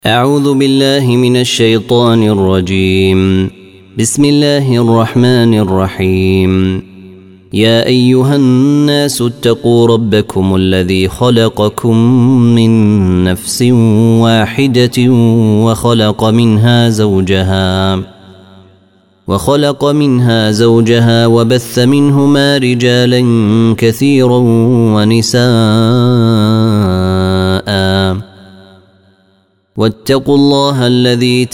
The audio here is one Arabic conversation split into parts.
أعوذ بالله من الشيطان الرجيم. بسم الله الرحمن الرحيم. يا أيها الناس اتقوا ربكم الذي خلقكم من نفس واحدة وخلق منها زوجها وبث منهما رجالا كثيرا ونساء واتقوا الله الذي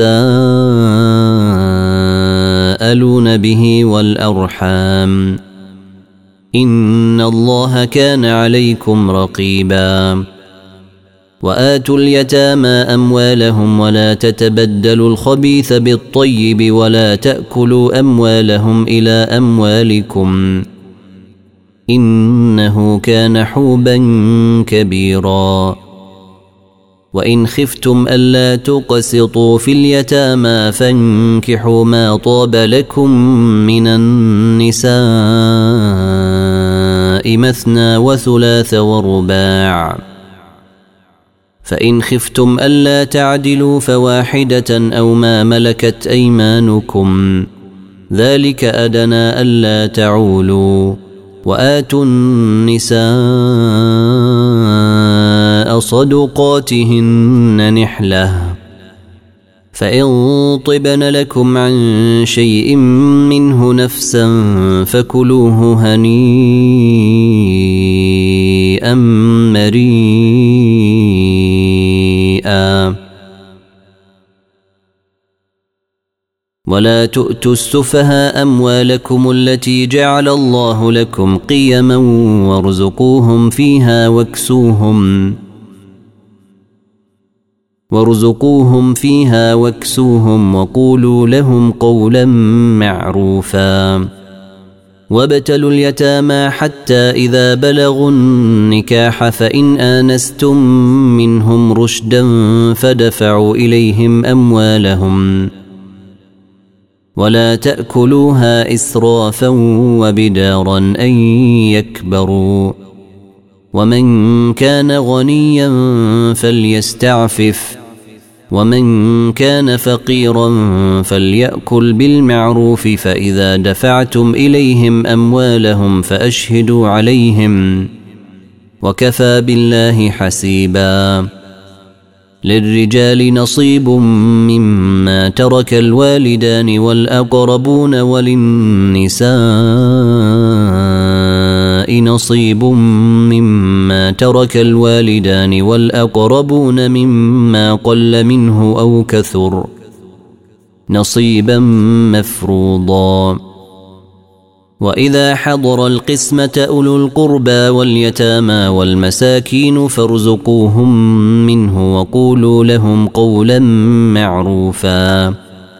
تساءلون به والأرحام إن الله كان عليكم رقيبا. وآتوا اليتامى أموالهم ولا تتبدلوا الخبيث بالطيب ولا تأكلوا أموالهم إلى أموالكم إنه كان حوبا كبيرا. وإن خفتم ألا تقسطوا في اليتامى فانكحوا ما طاب لكم من النساء مثنى وثلاث ورباع، فإن خفتم ألا تعدلوا فواحدة أو ما ملكت أيمانكم ذلك أدنى ألا تعولوا. وآتوا النساء صدقاتهن نحلة، فإن طبن لكم عن شيء منه نفسا فكلوه هنيئا مريئا. ولا تؤتوا السفهاء أموالكم التي جعل الله لكم قيما وارزقوهم فيها واكسوهم وقولوا لهم قولا معروفا. وابتلوا اليتامى حتى إذا بلغوا النكاح فإن آنستم منهم رشدا فدفعوا إليهم أموالهم ولا تأكلوها إسرافا وبدارا أن يكبروا. ومن كان غنيا فليستعفف ومن كان فقيرا فليأكل بالمعروف. فإذا دفعتم إليهم أموالهم فأشهدوا عليهم وكفى بالله حسيبا. للرجال نصيب مما ترك الوالدان والأقربون وللنساء نصيب مما ترك الوالدان والأقربون مما قل منه أو كثر نصيبا مفروضا. وإذا حضر القسمة أولو القربى واليتامى والمساكين فارزقوهم منه وقولوا لهم قولا معروفا.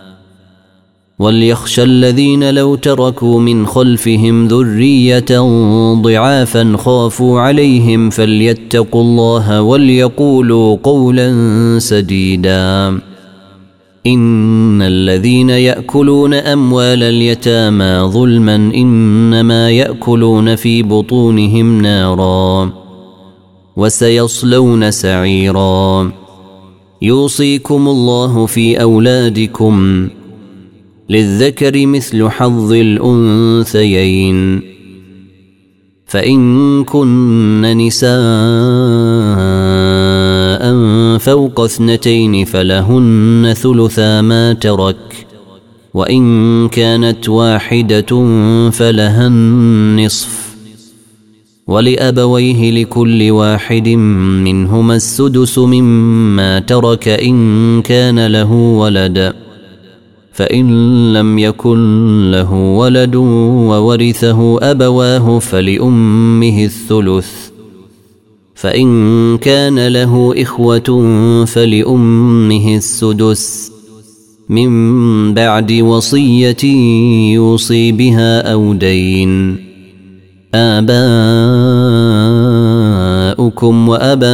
وليخشى الذين لو تركوا من خلفهم ذرية ضعافا خافوا عليهم فليتقوا الله وليقولوا قولا سديدا. إن الذين يأكلون أموال اليتامى ظلما إنما يأكلون في بطونهم نارا وسيصلون سعيرا. يوصيكم الله في أولادكم للذكر مثل حظ الأنثيين، فإن كن نساء فوق 2 فلهن ثلثا ما ترك، وإن كانت واحدة فلها النصف، ولأبويه لكل واحد منهما السدس مما ترك إن كان له ولد، فإن لم يكن له ولد وورثه أبواه فلأمه الثلث، فإن كان له إخوة فلأمه السدس من بعد وصية يوصي بها أو دين. آباؤكم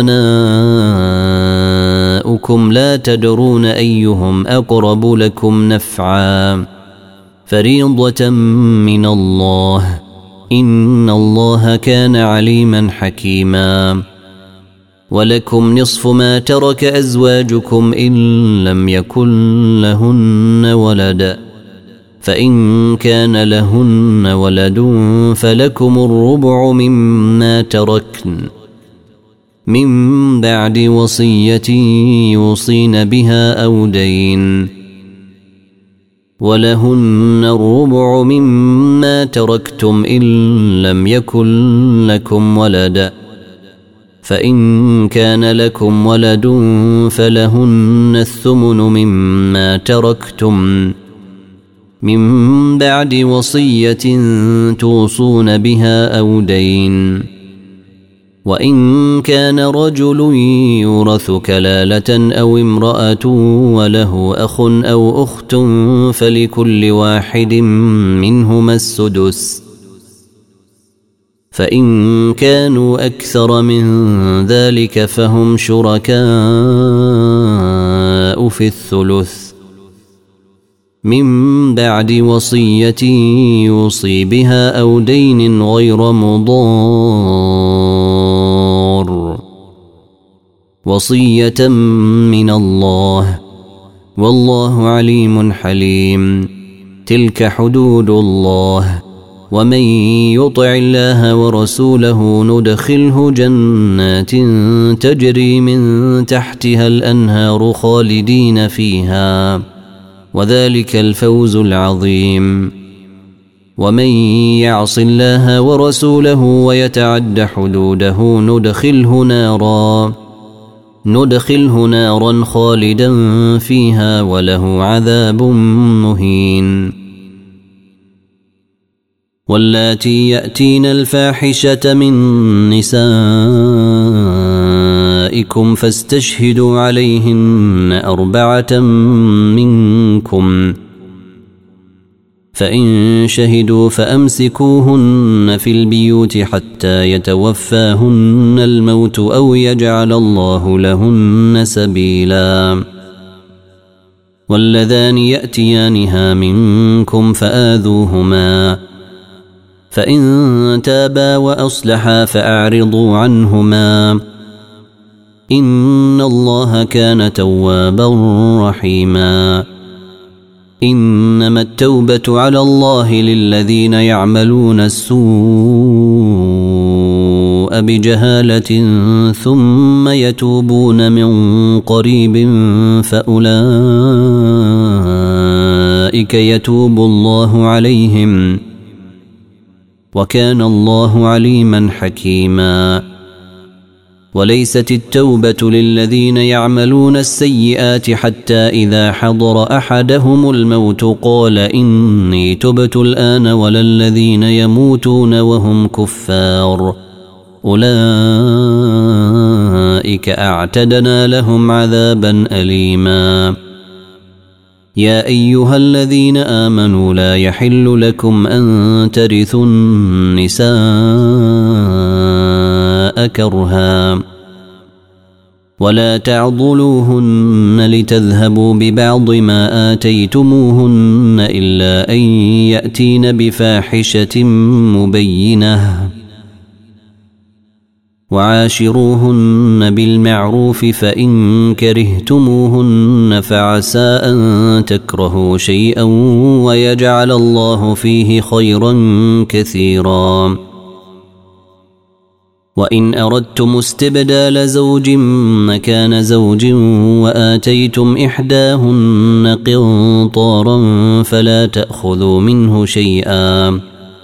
وأبناؤكم لا تدرون أيهم أقرب لكم نفعا فريضة من الله إن الله كان عليما حكيما. ولكم نصف ما ترك أزواجكم إن لم يكن لهن ولد، فإن كان لهن ولد فلكم الربع مما تركن من بعد وصية يوصين بها أو دين، ولهن الربع مما تركتم إن لم يكن لكم ولد، فإن كان لكم ولد فلهن الثمن مما تركتم من بعد وصية توصون بها أو دين. وإن كان رجل يورث كلالة أو امرأة وله أخ أو أخت فلكل واحد منهما السدس، فإن كانوا أكثر من ذلك فهم شركاء في الثلث من بعد وصية يوصي بها أو دين غير مضار، وصية من الله والله عليم حليم. تلك حدود الله، ومن يطع الله ورسوله ندخله جنات تجري من تحتها الأنهار خالدين فيها، وذلك الفوز العظيم. ومن يعص الله ورسوله ويتعد حدوده ندخله نارا خالدا فيها وله عذاب مهين. واللاتي يأتين الفاحشة من نسائكم فاستشهدوا عليهن 4 منكم، فإن شهدوا فأمسكوهن في البيوت حتى يتوفاهن الموت أو يجعل الله لهن سبيلا. واللذان يأتيانها منكم فآذوهما، فإن تابا وأصلحا فأعرضوا عنهما، إن الله كان توابا رحيما. إنما التوبة على الله للذين يعملون السوء بجهالة ثم يتوبون من قريب فأولئك يتوب الله عليهم، وكان الله عليما حكيما. وليست التوبة للذين يعملون السيئات حتى إذا حضر أحدهم الموت قال إني تبت الآن، ولا الذين يموتون وهم كفار، أولئك أعتدنا لهم عذابا أليما. يا أيها الذين آمنوا لا يحل لكم أن ترثوا النساء كرها، ولا تعضلوهن لتذهبوا ببعض ما آتيتموهن إلا أن يأتين بفاحشة مبينة، وعاشروهن بالمعروف، فإن كرهتموهن فعسى أن تكرهوا شيئا ويجعل الله فيه خيرا كثيرا. وإن أردتم استبدال زوج مكان زوج وآتيتم إحداهن قنطارا فلا تأخذوا منه شيئا،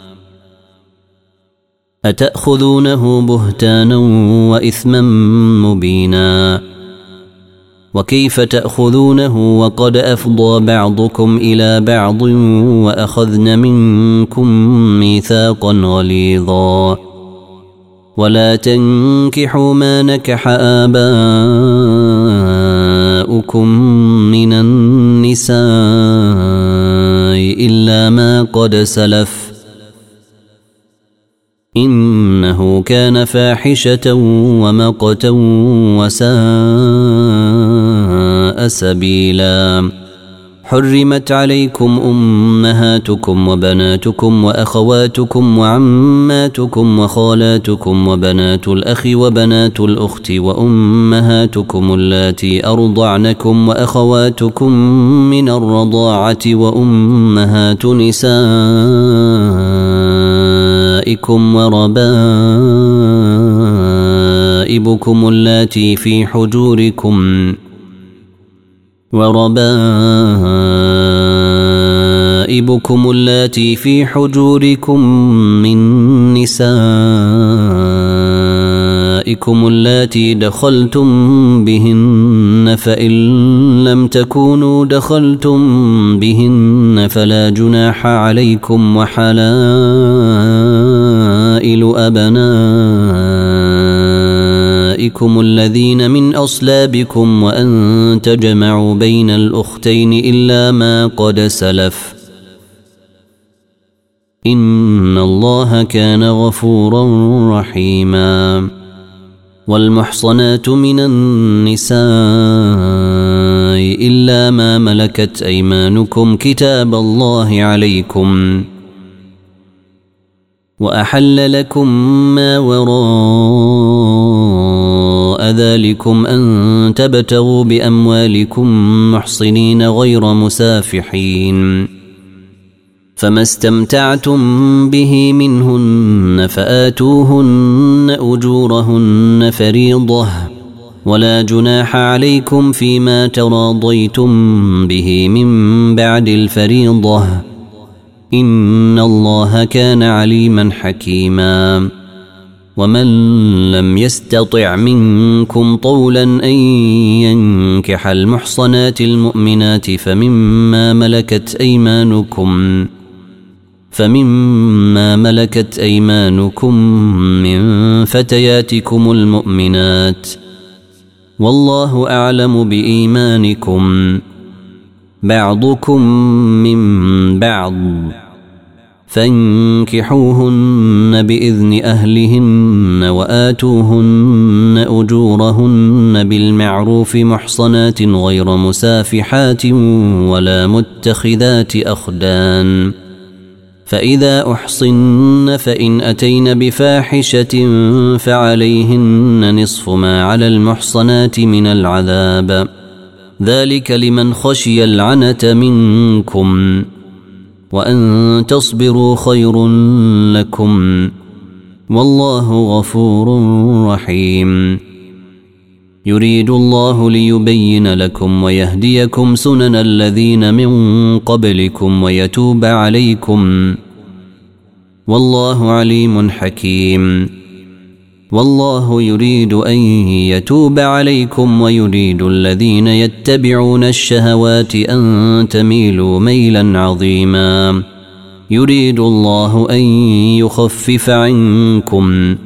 أتأخذونه بهتانا وإثما مبينا، وكيف تأخذونه وقد أفضى بعضكم إلى بعض وأخذن منكم ميثاقا غليظا. ولا تنكحوا ما نكح آباؤكم من النساء إلا ما قد سلف، إنه كان فاحشة ومقتا وساء سبيلا. حرمت عليكم أمهاتكم وبناتكم وأخواتكم وعماتكم وخالاتكم وبنات الأخ وبنات الأخت وأمهاتكم اللاتي أرضعنكم وأخواتكم من الرضاعة وأمهات نسائكم وربائبكم اللاتي في حجوركم من نسائكم اللاتي دخلتم بهن فإن لم تكونوا دخلتم بهن فلا جناح عليكم وحلائل أبنائكم الذين من أصلابكم وأن تجمعوا بين الأختين إلا ما قد سلف إن الله كان غفورا رحيما والمحصنات من النساء إلا ما ملكت أيمانكم كتاب الله عليكم وأحل لكم ما وراء ذلكم أن تبتغوا بأموالكم محصنين غير مسافحين فما استمتعتم به منهن فآتوهن أجورهن فريضة ولا جناح عليكم فيما تراضيتم به من بعد الفريضة إن الله كان عليما حكيما ومن لم يستطع منكم طولا أن ينكح المحصنات المؤمنات فمما ملكت أيمانكم من فتياتكم المؤمنات والله أعلم بإيمانكم بعضكم من بعض فانكحوهن بإذن أهلهن وآتوهن أجورهن بالمعروف محصنات غير مسافحات ولا متخذات أخدان فإذا أحصن فإن أتين بفاحشة فعليهن نصف ما على المحصنات من العذاب ذلك لمن خشي العنة منكم وأن تصبروا خير لكم والله غفور رحيم يريد الله ليبين لكم ويهديكم سنن الذين من قبلكم ويتوب عليكم والله عليم حكيم والله يريد أن يتوب عليكم ويريد الذين يتبعون الشهوات أن تميلوا ميلا عظيما يريد الله أن يخفف عنكم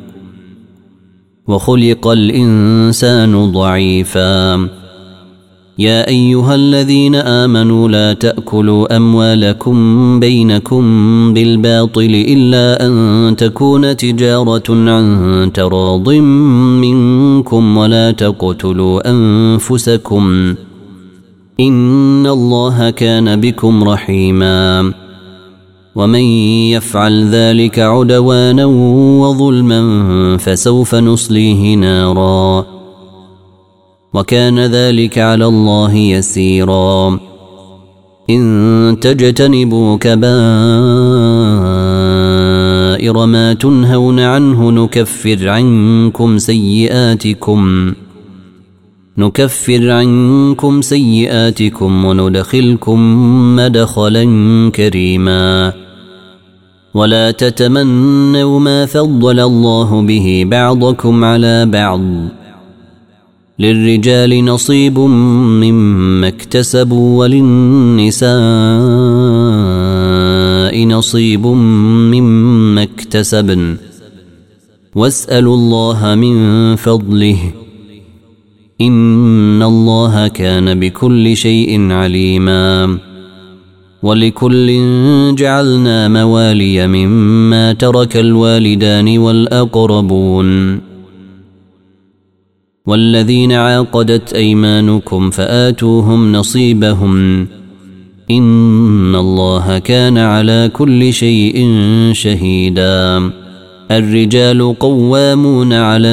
وخلق الإنسان ضعيفا يا أيها الذين آمنوا لا تأكلوا أموالكم بينكم بالباطل إلا أن تكون تجارة عن تراض منكم ولا تقتلوا أنفسكم إن الله كان بكم رحيما ومن يفعل ذلك عدوانا وظلما فسوف نصليه نارا وكان ذلك على الله يسيرا إن تجتنبوا كبائر ما تنهون عنه نكفر عنكم سيئاتكم وندخلكم مدخلا كريما ولا تتمنوا ما فضل الله به بعضكم على بعض للرجال نصيب مما اكتسبوا وللنساء نصيب مما اكتسبن واسألوا الله من فضله إن الله كان بكل شيء عليما ولكل جعلنا موالي مما ترك الوالدان والأقربون والذين عاقدت أيمانكم فآتوهم نصيبهم إن الله كان على كل شيء شهيدا. الرجال قوامون على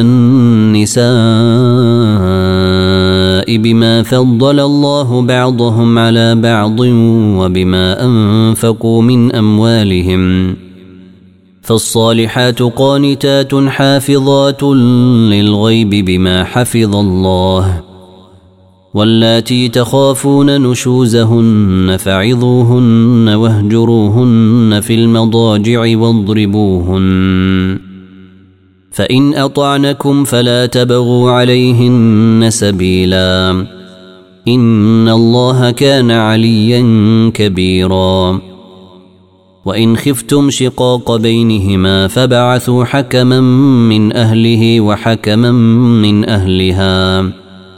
النساء بما فضل الله بعضهم على بعض وبما أنفقوا من أموالهم. فالصالحات قانتات حافظات للغيب بما حفظ الله. واللاتي تخافون نشوزهن فعظوهن واهجروهن في المضاجع واضربوهن. فإن أطعنكم فلا تبغوا عليهن سبيلا. إن الله كان عليا كبيرا. وإن خفتم شقاق بينهما فبعثوا حكما من أهله وحكما من أهلها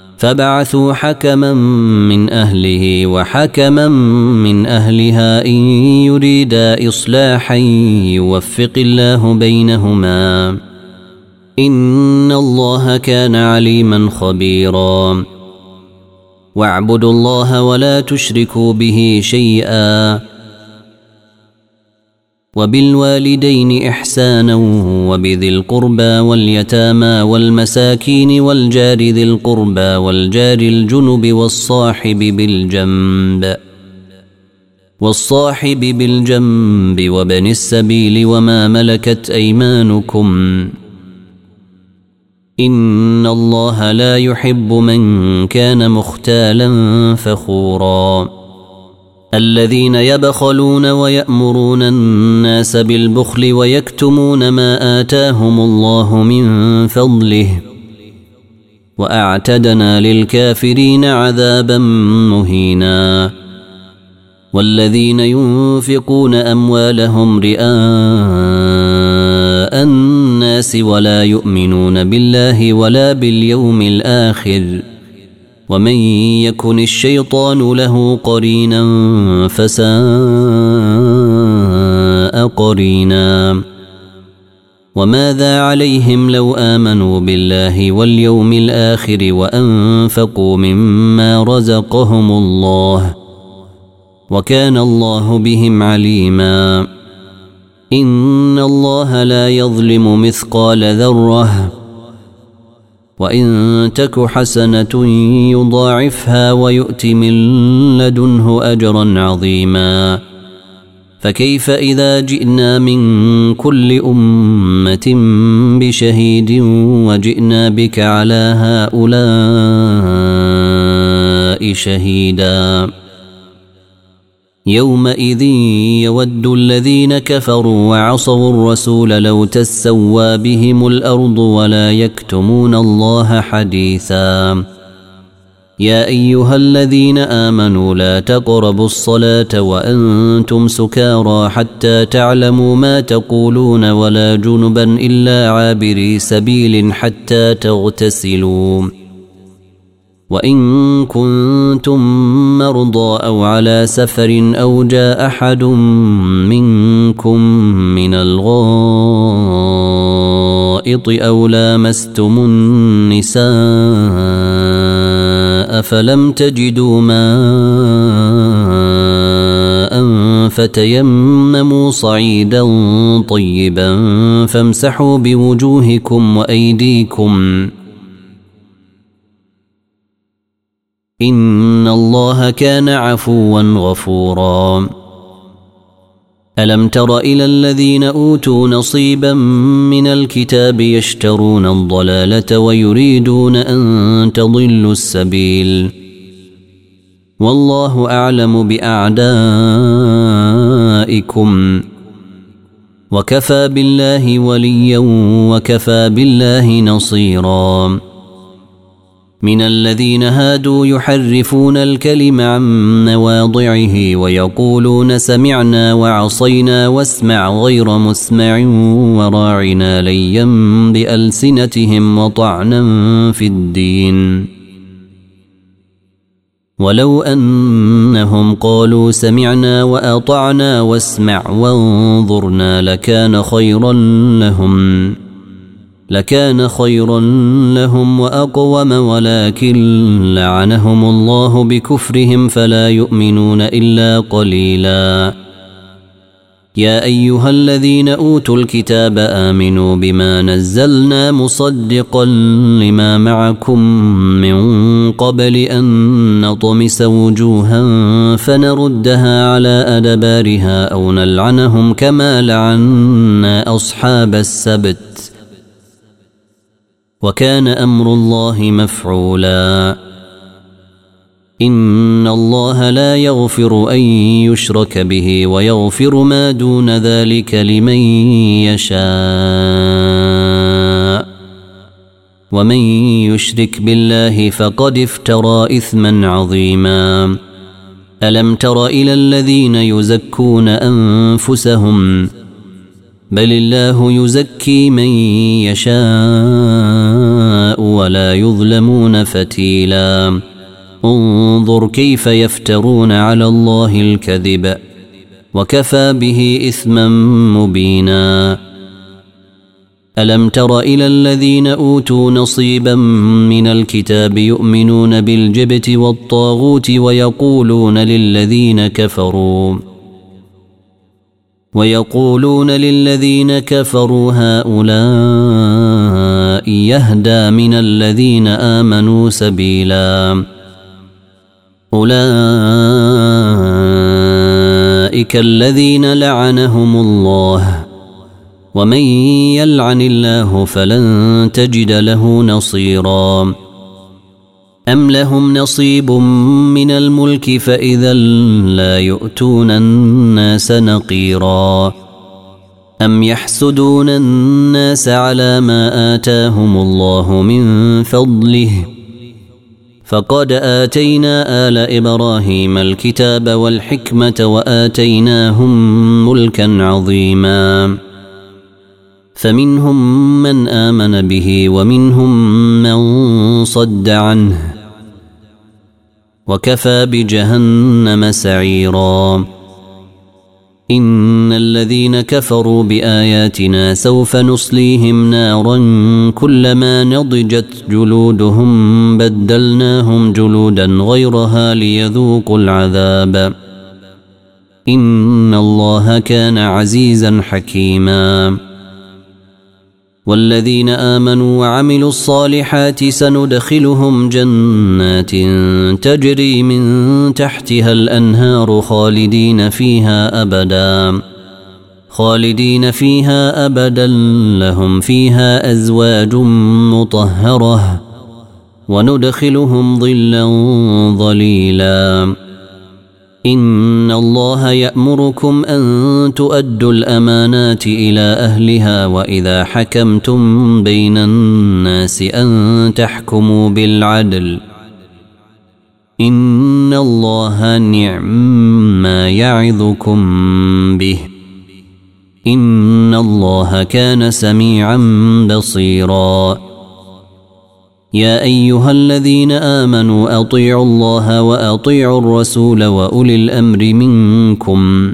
إن يريدا إصلاحا يوفق الله بينهما. إن الله كان عليما خبيرا. واعبدوا الله ولا تشركوا به شيئا وبالوالدين إحسانا وبذي القربى واليتامى والمساكين والجار ذي القربى والجار الجنب والصاحب بالجنب وابن السبيل وما ملكت أيمانكم. إن الله لا يحب من كان مختالا فخورا. الذين يبخلون ويأمرون الناس بالبخل ويكتمون ما آتاهم الله من فضله وأعتدنا للكافرين عذابا مهينا. والذين ينفقون أموالهم رئاء الناس ولا يؤمنون بالله ولا باليوم الآخر ومن يكن الشيطان له قرينا فساء قرينا. وماذا عليهم لو آمنوا بالله واليوم الآخر وأنفقوا مما رزقهم الله وكان الله بهم عليما. إن الله لا يظلم مثقال ذرة وإن تك حسنة يضاعفها ويؤت من لدنه أجرا عظيما. فكيف إذا جئنا من كل أمة بشهيد وجئنا بك على هؤلاء شهيدا. يومئذ يود الذين كفروا وعصوا الرسول لو تسوى بهم الأرض ولا يكتمون الله حديثا. يا أيها الذين آمنوا لا تقربوا الصلاة وأنتم سكارى حتى تعلموا ما تقولون ولا جنبا إلا عابري سبيل حتى تغتسلوا. وإن كنتم مرضى أو على سفر أو جاء أحد منكم من الغائط أو لامستم النساء فلم تجدوا ماء فتيمموا صعيدا طيبا فامسحوا بوجوهكم وأيديكم إن الله كان عفوا غفورا. ألم تر إلى الذين أوتوا نصيبا من الكتاب يشترون الضلالة ويريدون أن تضلوا السبيل والله أعلم بأعدائكم وكفى بالله وليا وكفى بالله نصيرا. من الذين هادوا يحرفون الكلم عن مواضعه ويقولون سمعنا وعصينا واسمع غير مسمع وراعنا ليا بألسنتهم وطعنا في الدين. ولو أنهم قالوا سمعنا وأطعنا واسمع وانظرنا لكان خيرا لهم لكان خيرا لهم وأقوم ولكن لعنهم الله بكفرهم فلا يؤمنون إلا قليلا. يا أيها الذين أوتوا الكتاب آمنوا بما نزلنا مصدقا لما معكم من قبل أن نطمس وجوها فنردها على أدبارها أو نلعنهم كما لعنا أصحاب السبت وكان أمر الله مفعولا. إن الله لا يغفر أن يشرك به ويغفر ما دون ذلك لمن يشاء ومن يشرك بالله فقد افترى إثما عظيما. ألم تر إلى الذين يزكون أنفسهم بل الله يزكي من يشاء ولا يظلمون فتيلا. انظر كيف يفترون على الله الكذب وكفى به إثما مبينا. ألم تر إلى الذين أوتوا نصيبا من الكتاب يؤمنون بالجبت والطاغوت ويقولون للذين كفروا هؤلاء يهدى من الذين آمنوا سبيلا. أولئك الذين لعنهم الله ومن يلعن الله فلن تجد له نصيرا. أم لهم نصيب من الملك فإذا لا يؤتون الناس نقيرا. أم يحسدون الناس على ما آتاهم الله من فضله فقد آتينا آل إبراهيم الكتاب والحكمة وآتيناهم ملكا عظيما. فمنهم من آمن به ومنهم من صد عنه وكفى بجهنم سعيرا. إن الذين كفروا بآياتنا سوف نصليهم نارا كلما نضجت جلودهم بدلناهم جلودا غيرها ليذوقوا العذاب إن الله كان عزيزا حكيما. والذين آمنوا وعملوا الصالحات سندخلهم جنات تجري من تحتها الأنهار خالدين فيها أبدا لهم فيها أزواج مطهرة وندخلهم ظلا ظليلا. إن الله يأمركم أن تؤدوا الأمانات إلى أهلها وإذا حكمتم بين الناس أن تحكموا بالعدل إن الله نعم ما يعظكم به إن الله كان سميعا بصيرا. يا أيها الذين آمنوا أطيعوا الله وأطيعوا الرسول وأولي الأمر منكم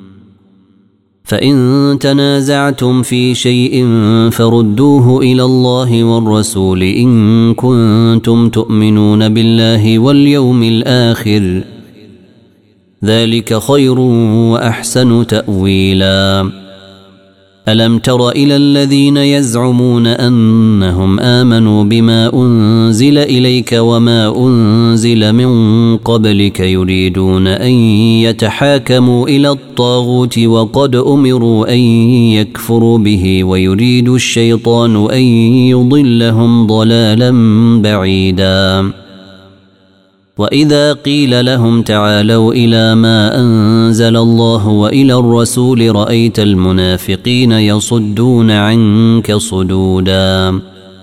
فإن تنازعتم في شيء فردوه إلى الله والرسول إن كنتم تؤمنون بالله واليوم الآخر ذلك خير وأحسن تأويلا. ألم تر إلى الذين يزعمون أنهم آمنوا بما أنزل إليك وما أنزل من قبلك يريدون أن يتحاكموا إلى الطاغوت وقد أمروا أن يكفروا به ويريد الشيطان أن يضلهم ضلالا بعيدا. وإذا قيل لهم تعالوا إلى ما أنزل الله وإلى الرسول رأيت المنافقين يصدون عنك صدودا.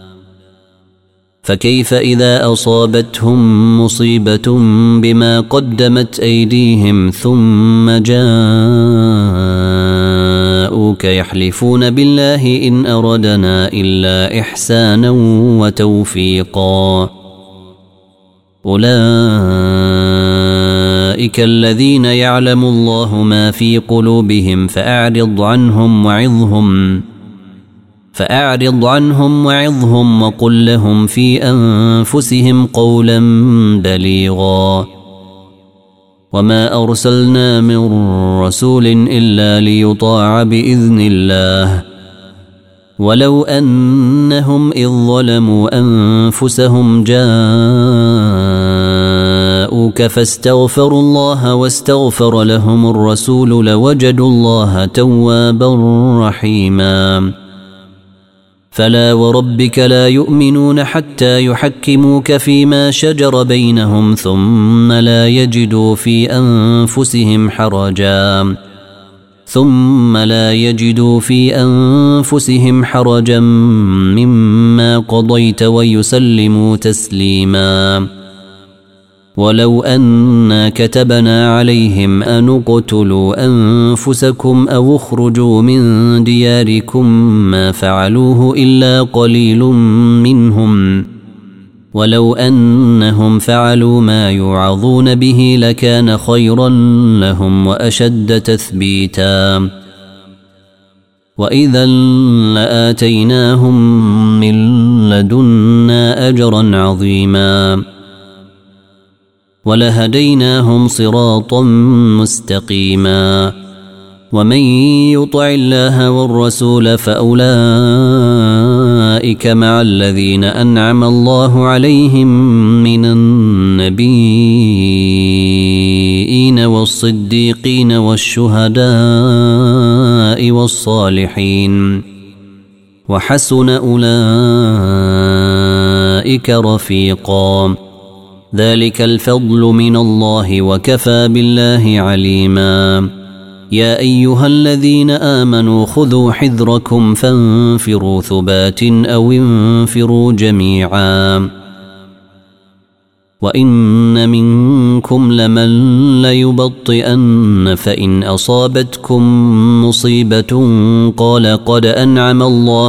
فكيف إذا أصابتهم مصيبة بما قدمت أيديهم ثم جاءوك يحلفون بالله إن أردنا إلا إحسانا وتوفيقا. أولئك الذين يعلم الله ما في قلوبهم فأعرض عنهم فأعرض عنهم وعظهم وقل لهم في أنفسهم قولا بليغا وما أرسلنا من رسول إلا ليطاع بإذن الله ولو أنهم إذ ظلموا أنفسهم جاءوك فاستغفروا الله واستغفر لهم الرسول لوجدوا الله توابا رحيما فلا وربك لا يؤمنون حتى يحكموك فيما شجر بينهم ثم لا يجدوا في أنفسهم حرجا مما قضيت ويسلموا تسليما ولو أنا كتبنا عليهم أن اقتلوا أنفسكم أو اخرجوا من دياركم ما فعلوه إلا قليل منهم ولو أنهم فعلوا ما يوعظون به لكان خيرا لهم وأشد تثبيتا وإذا لآتيناهم من لدنا أجرا عظيما ولهديناهم صراطا مستقيما ومن يطع الله والرسول فأولئك مع الذين أنعم الله عليهم من النبيين والصديقين والشهداء والصالحين وحسن أولئك رفيقا ذلك الفضل من الله وكفى بالله عليما يا أيها الذين آمنوا خذوا حذركم فانفروا ثبات أو انفروا جميعا وإن منكم لمن ليبطئن فإن أصابتكم مصيبة قال قد أنعم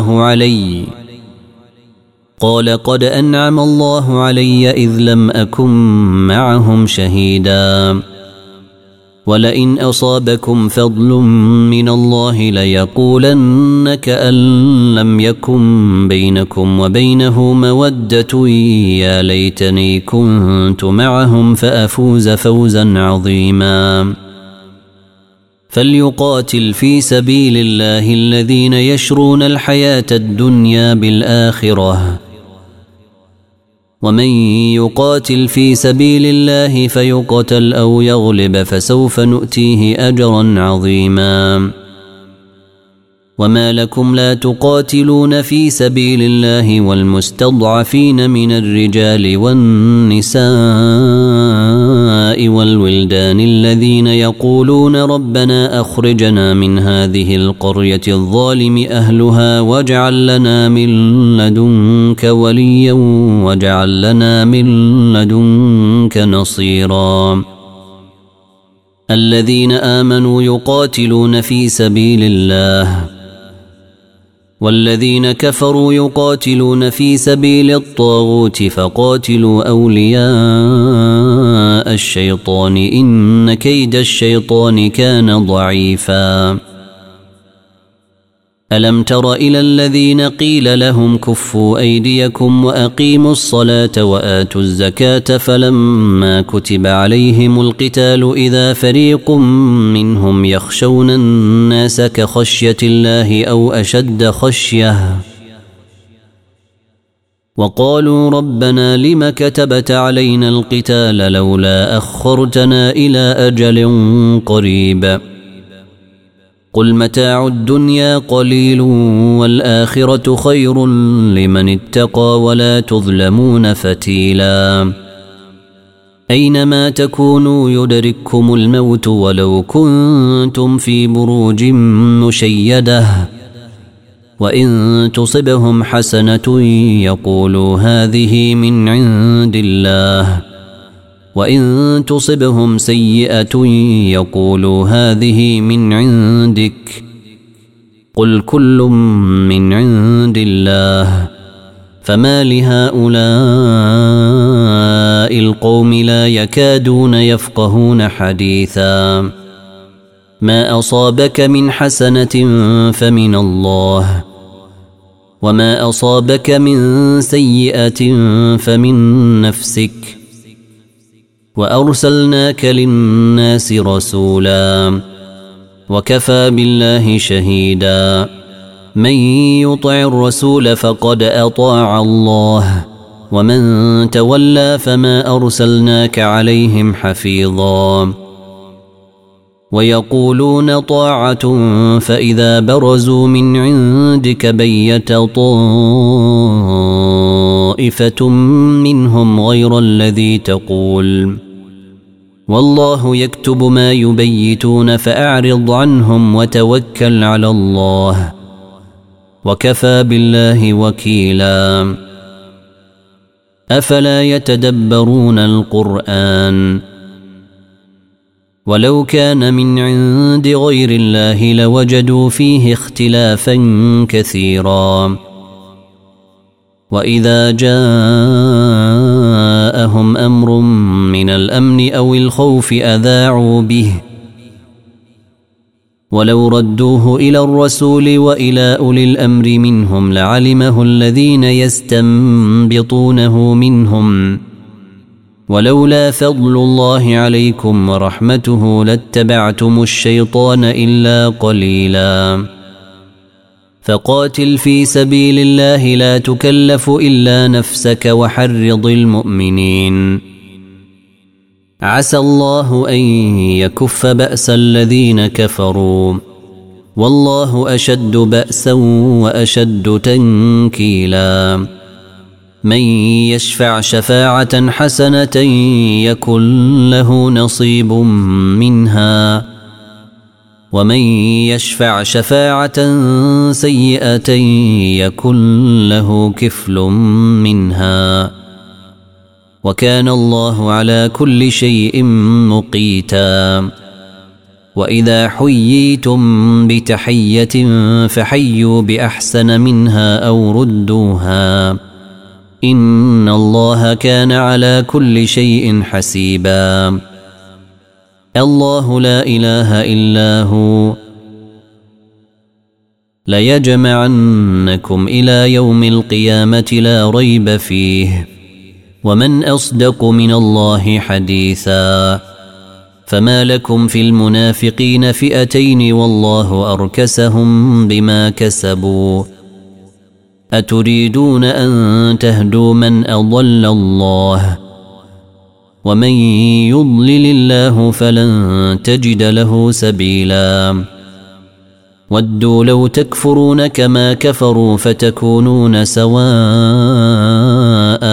الله علي إذ لم أكن معهم شهيدا ولئن أصابكم فضل من الله ليقولن كأن لم يكن بينكم وبينه مودة يا ليتني كنت معهم فأفوز فوزا عظيما فليقاتل في سبيل الله الذين يشرون الحياة الدنيا بالآخرة ومن يقاتل في سبيل الله فيقتل أو يغلب فسوف نؤتيه أجرا عظيما وما لكم لا تقاتلون في سبيل الله والمستضعفين من الرجال والنساء والولدان الذين يقولون ربنا أخرجنا من هذه القرية الظالم أهلها واجعل لنا من لدنك وليا واجعل لنا من لدنك نصيرا الذين آمنوا يقاتلون في سبيل الله والذين كفروا يقاتلون في سبيل الطاغوت فقاتلوا أولياء الشيطان إن كيد الشيطان كان ضعيفا ألم تر إلى الذين قيل لهم كفوا أيديكم وأقيموا الصلاة وآتوا الزكاة فلما كتب عليهم القتال إذا فريق منهم يخشون الناس كخشية الله أو أشد خشية وقالوا ربنا لم كتبت علينا القتال لولا أخرتنا إلى أجل قريب قل متاع الدنيا قليل والآخرة خير لمن اتقى ولا تظلمون فتيلا أينما تكونوا يدرككم الموت ولو كنتم في بروج مشيدة وإن تصبهم حسنة يقولوا هذه من عند الله وإن تصبهم سيئة يقولوا هذه من عندك قل كل من عند الله فما لهؤلاء القوم لا يكادون يفقهون حديثا ما أصابك من حسنة فمن الله وما أصابك من سيئة فمن نفسك وأرسلناك للناس رسولا وكفى بالله شهيدا من يطع الرسول فقد أطاع الله ومن تولى فما أرسلناك عليهم حفيظا ويقولون طاعة فإذا برزوا من عندك بيت طائفة منهم غير الذي تقول والله يكتب ما يبيتون فأعرض عنهم وتوكل على الله وكفى بالله وكيلا أفلا يتدبرون القرآن ولو كان من عند غير الله لوجدوا فيه اختلافا كثيرا وإذا جاءهم أمر من الأمن أو الخوف أذاعوا به ولو ردوه إلى الرسول وإلى أولي الأمر منهم لعلمه الذين يستنبطونه منهم ولولا فضل الله عليكم ورحمته لاتبعتم الشيطان إلا قليلا فقاتل في سبيل الله لا تكلف إلا نفسك وحرض المؤمنين عسى الله أن يكف بأس الذين كفروا والله أشد بأسا وأشد تنكيلا من يشفع شفاعة حسنة يكن له نصيب منها ومن يشفع شفاعة سيئة يكن له كفل منها وكان الله على كل شيء مقيتا وإذا حييتم بتحية فحيوا بأحسن منها أو ردوها إن الله كان على كل شيء حسيبا الله لا إله إلا هو ليجمعنكم إلى يوم القيامة لا ريب فيه ومن أصدق من الله حديثا فما لكم في المنافقين فئتين والله أركسهم بما كسبوا أتريدون أن تهدوا من أضل الله ومن يضلل الله فلن تجد له سبيلا ودوا لو تكفرون كما كفروا فتكونون سواء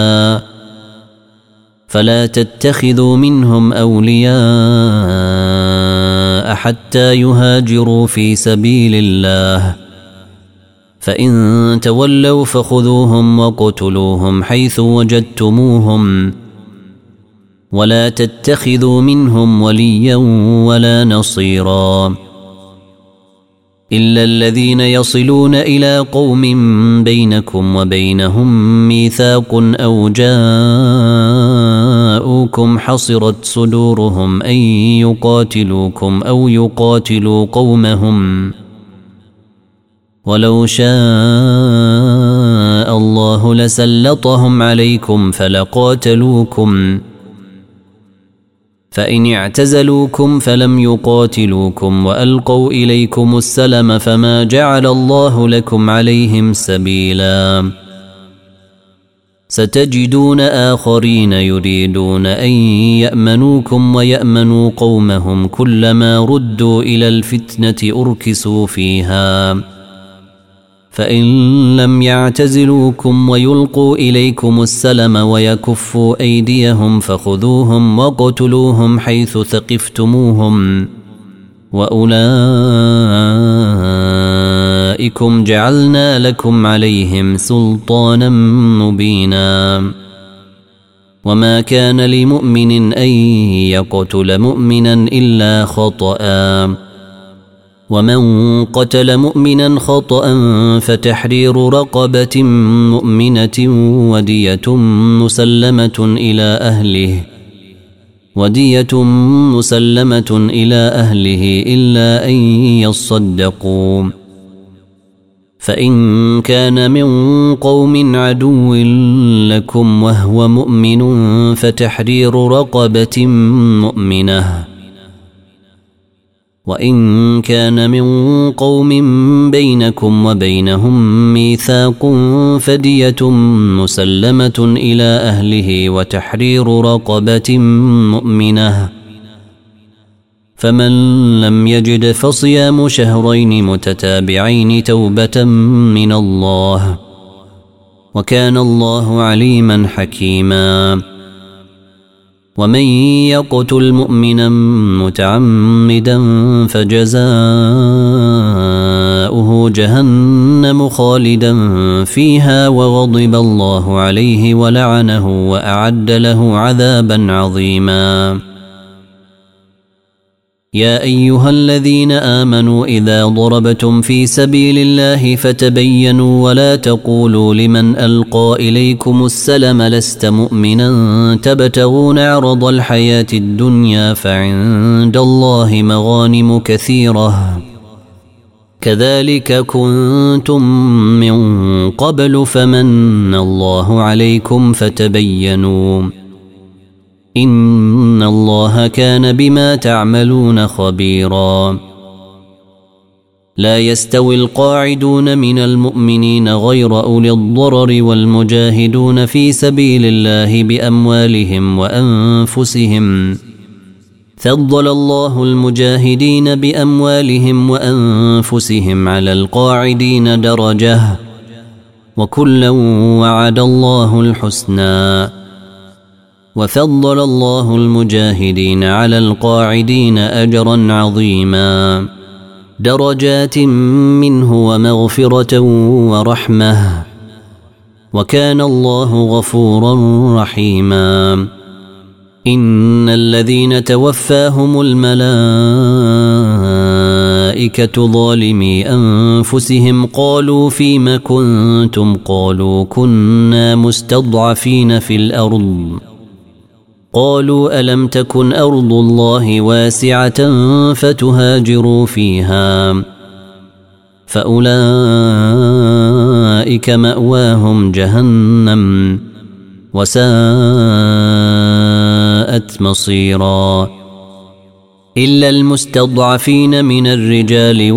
فلا تتخذوا منهم أولياء حتى يهاجروا في سبيل الله فإن تولوا فخذوهم وقتلوهم حيث وجدتموهم ولا تتخذوا منهم وليا ولا نصيرا إلا الذين يصلون إلى قوم بينكم وبينهم ميثاق أو جاءوكم حصرت صدورهم أن يقاتلوكم أو يقاتلوا قومهم ولو شاء الله لسلطهم عليكم فلقاتلوكم فإن اعتزلوكم فلم يقاتلوكم وألقوا إليكم السلم فما جعل الله لكم عليهم سبيلا ستجدون آخرين يريدون أن يأمنوكم ويأمنوا قومهم كلما ردوا إلى الفتنة أركسوا فيها فإن لم يعتزلوكم ويلقوا إليكم السلم ويكفوا أيديهم فخذوهم وقتلوهم حيث ثقفتموهم وأولئكم جعلنا لكم عليهم سلطانا مبينا وما كان لمؤمن أن يقتل مؤمنا إلا خطأ ومن قتل مؤمنا خطأ فتحرير رقبة مؤمنة ودية مسلمة إلى أهله إلا أن يصدقوا فإن كان من قوم عدو لكم وهو مؤمن فتحرير رقبة مؤمنة، وإن كان من قوم بينكم وبينهم ميثاق فدية مسلمة إلى أهله وتحرير رقبة مؤمنة، فمن لم يجد فصيام شهرين متتابعين توبة من الله، وكان الله عليما حكيما. ومن يقتل مؤمنا متعمدا فجزاؤه جهنم خالدا فيها وغضب الله عليه ولعنه وأعد له عذابا عظيما. يا أيها الذين آمنوا إذا ضربتم في سبيل الله فتبينوا ولا تقولوا لمن ألقى إليكم السلم لست مؤمنا تبتغون عرض الحياة الدنيا فعند الله مغانم كثيرة كذلك كنتم من قبل فمن الله عليكم فتبينوا إن الله كان بما تعملون خبيرا. لا يستوي القاعدون من المؤمنين غير أولي الضرر والمجاهدون في سبيل الله بأموالهم وأنفسهم، فضل الله المجاهدين بأموالهم وأنفسهم على القاعدين درجة، وكلا وعد الله الحسنى، وفضل الله المجاهدين على القاعدين أجرا عظيما، درجات منه ومغفرة ورحمة، وكان الله غفورا رحيما. إن الذين توفاهم الملائكة ظالمي أنفسهم قالوا فيم كنتم قالوا كنا مستضعفين في الأرض قالوا ألم تكن أرض الله واسعة فتهاجروا فيها فأولئك مأواهم جهنم وساءت مصيرا. إلا المستضعفين من الرجال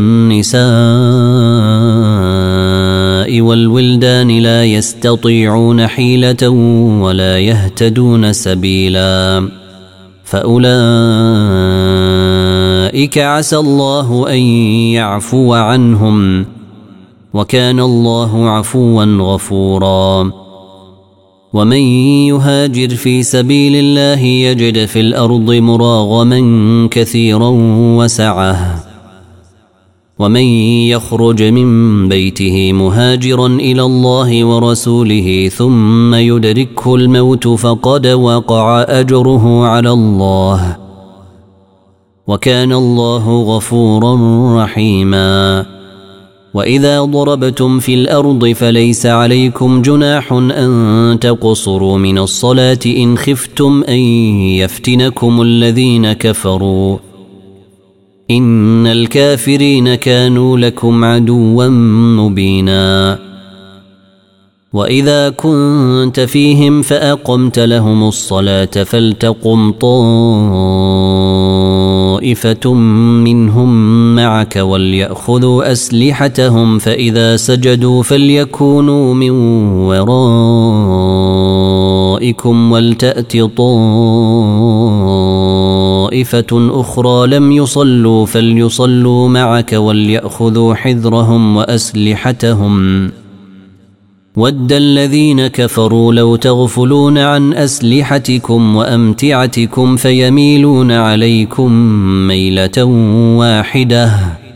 والنساء والولدان لا يستطيعون حيلة ولا يهتدون سبيلا فأولئك عسى الله أن يعفو عنهم وكان الله عفوا غفورا. ومن يهاجر في سبيل الله يجد في الأرض مراغما كثيرا وسعة، ومن يخرج من بيته مهاجرا إلى الله ورسوله ثم يدركه الموت فقد وقع أجره على الله، وكان الله غفورا رحيما. وإذا ضربتم في الأرض فليس عليكم جناح أن تقصروا من الصلاة إن خفتم أن يفتنكم الذين كفروا إن الكافرين كانوا لكم عدوا مبينا. وإذا كنت فيهم فأقمت لهم الصلاة فلتقم طائفة منهم معك وليأخذوا أسلحتهم فإذا سجدوا فليكونوا من ورائكم ولتأت طائفة أخرى لم يصلوا فليصلوا معك وليأخذوا حذرهم وأسلحتهم. ود الذين كفروا لو تغفلون عن أسلحتكم وأمتعتكم فيميلون عليكم ميلة واحدة.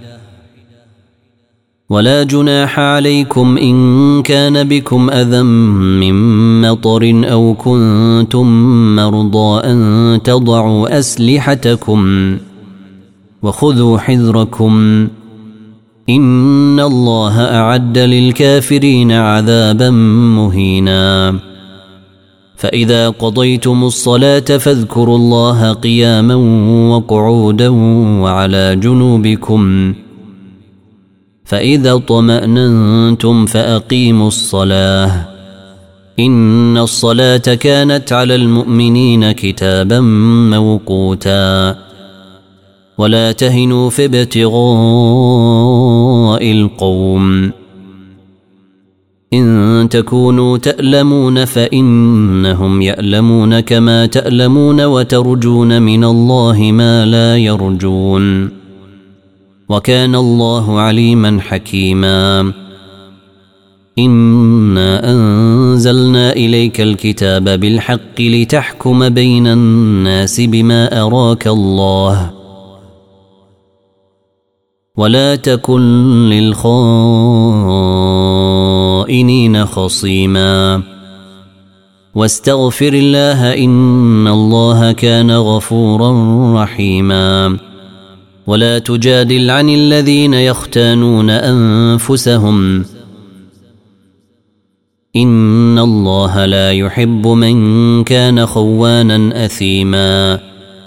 ولا جناح عليكم إن كان بكم أذى من مطر أو كنتم مرضى أن تضعوا أسلحتكم وخذوا حذركم إن الله أعد للكافرين عذابا مهينا. فإذا قضيتم الصلاة فاذكروا الله قياما وقعودا وعلى جنوبكم فإذا اطمأننتم فأقيموا الصلاة إن الصلاة كانت على المؤمنين كتابا موقوتا ولا تهنوا في ابتغاء القوم إن تكونوا تألمون فإنهم يألمون كما تألمون وترجون من الله ما لا يرجون وكان الله عليما حكيما إنا أنزلنا إليك الكتاب بالحق لتحكم بين الناس بما أراك الله ولا تكن للخائنين خصيما واستغفر الله إن الله كان غفورا رحيما ولا تجادل عن الذين يختانون أنفسهم إن الله لا يحب من كان خوانا أثيما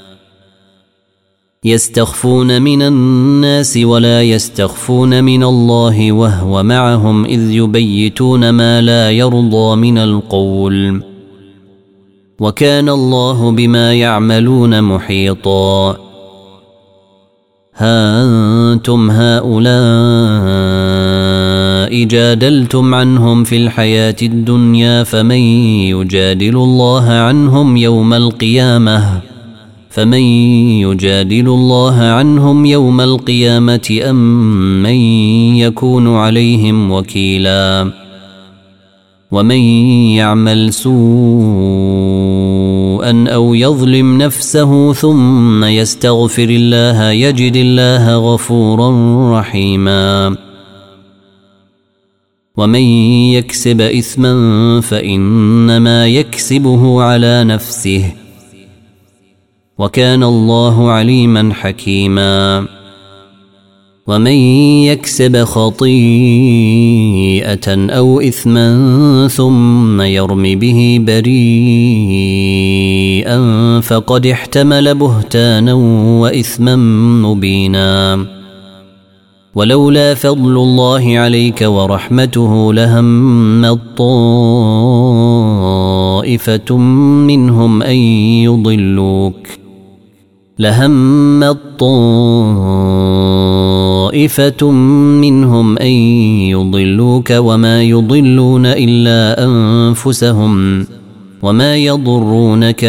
يستخفون من الناس ولا يستخفون من الله وهو معهم إذ يبيتون ما لا يرضى من القول وكان الله بما يعملون محيطا ها أنتم هؤلاء جادلتم عنهم في الحياة الدنيا فمن يجادل الله عنهم يوم القيامة أم من يكون عليهم وكيلا ومن يعمل سوءا أو يظلم نفسه ثم يستغفر الله يجد الله غفورا رحيما ومن يكسب إثما فإنما يكسبه على نفسه وكان الله عليما حكيما ومن يكسب خطيئة أو إثما ثم يرم به بريئا فقد احتمل بهتانا وإثما مبينا ولولا فضل الله عليك ورحمته لهمت طائفة منهم أن يضلوك وما يضلون إلا أنفسهم وما يضرونك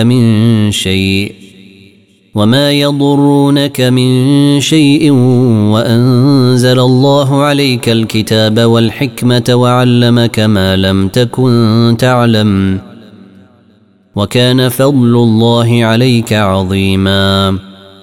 من شيء وأنزل الله عليك الكتاب والحكمة وعلمك ما لم تكن تعلم وكان فضل الله عليك عظيما